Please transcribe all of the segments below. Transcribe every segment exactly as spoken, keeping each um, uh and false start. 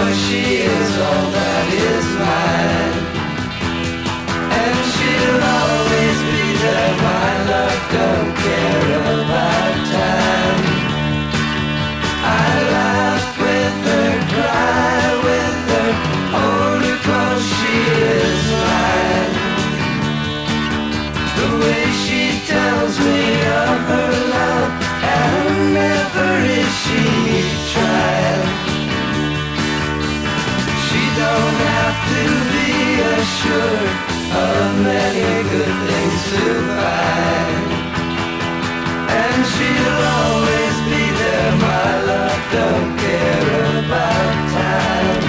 'cause she is all that is mine. And she'll always be there, my love, don't care about time. I laugh with her, cry with her, only 'cause she is mine. The way she tells me of her love, and never is she tried. She don't have to be assured of many good things to find. And she'll always be there, my love, don't care about time.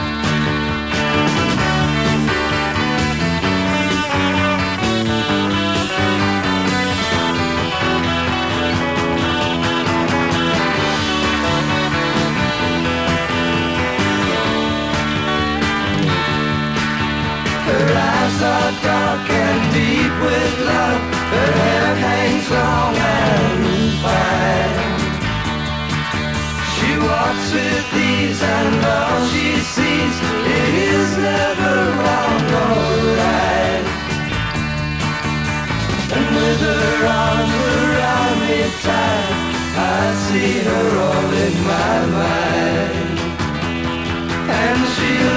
Her eyes are dark and deep with love. Her hair hangs long and fine. She walks with ease and all she sees is never wrong or right. And with her arms around me tight, I see her all in my mind. And she